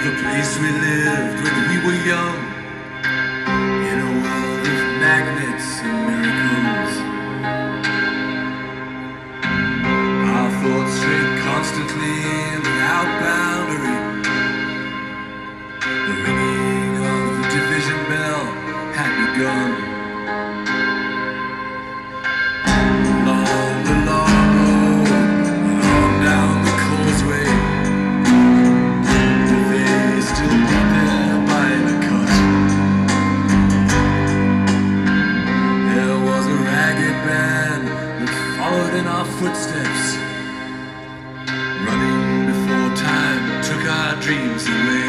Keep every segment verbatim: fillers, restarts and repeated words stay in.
the place we lived when we were young, in a world of magnets and miracles. Our thoughts strayed constantly without boundary. The ringing of the division bell had begun. Along the long road, along down the causeway, they still were there by the cut. There was a ragged band that followed in our footsteps, running before time took our dreams away,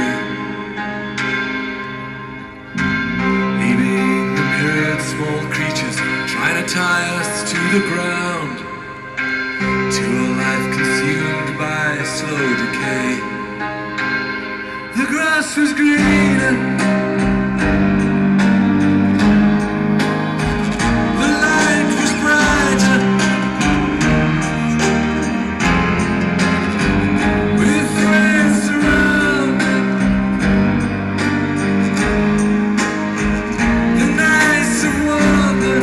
leaving the myriad small creatures trying to tie us to the ground, to a life consumed by slow decay. The grass was greener, the light was brighter, with friends surrounded, the nights of wonder.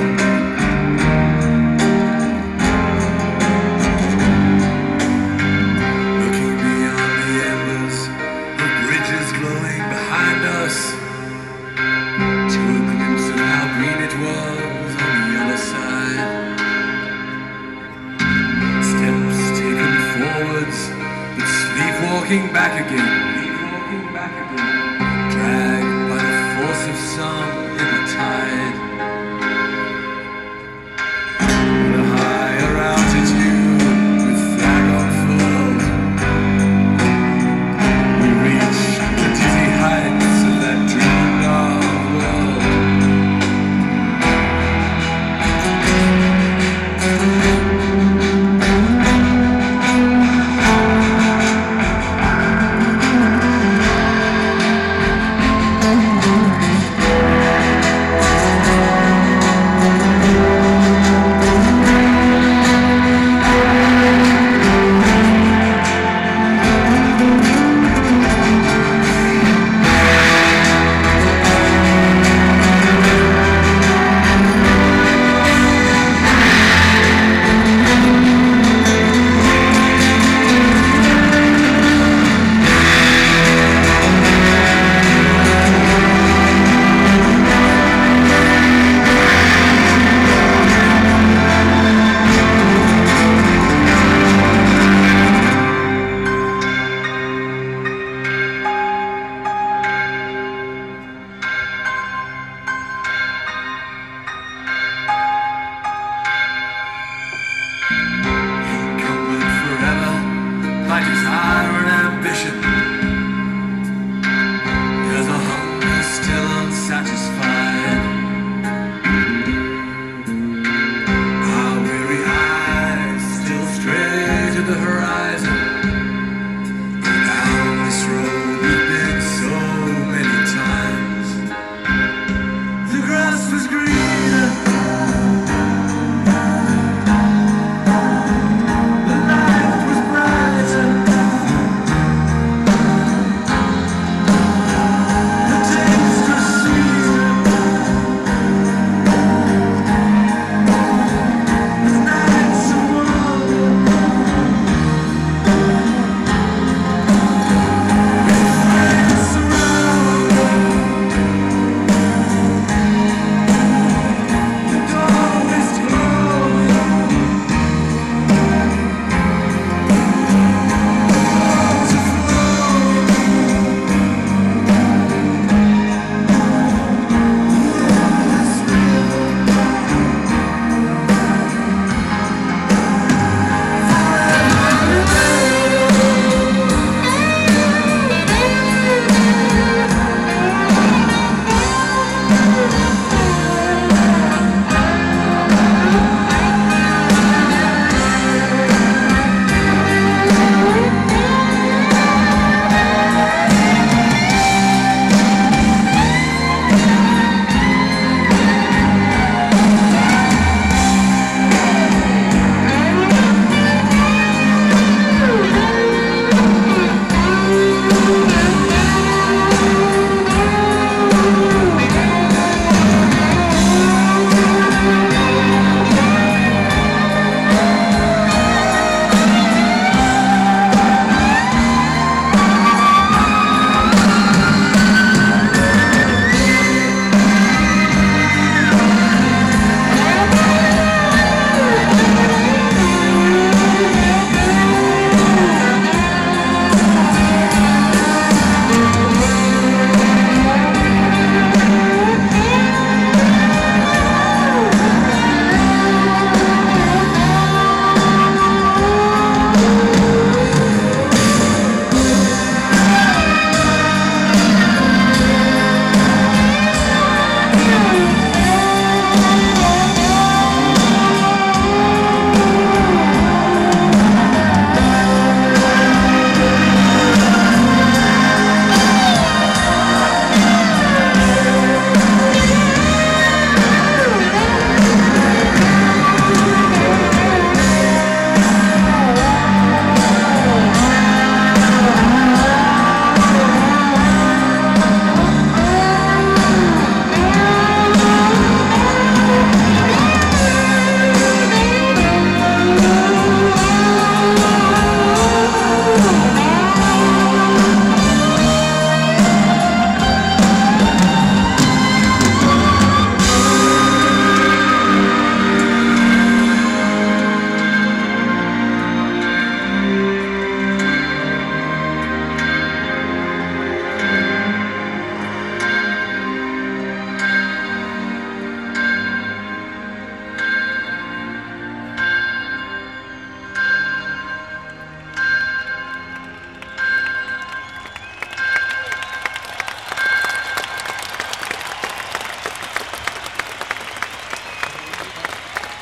Looking beyond the embers, the bridges glowing behind us, to a glimpse of how green it was on the other side. Steps taken forwards, but sleepwalking back again, sleepwalking back again, dragged by the force of some in the tide.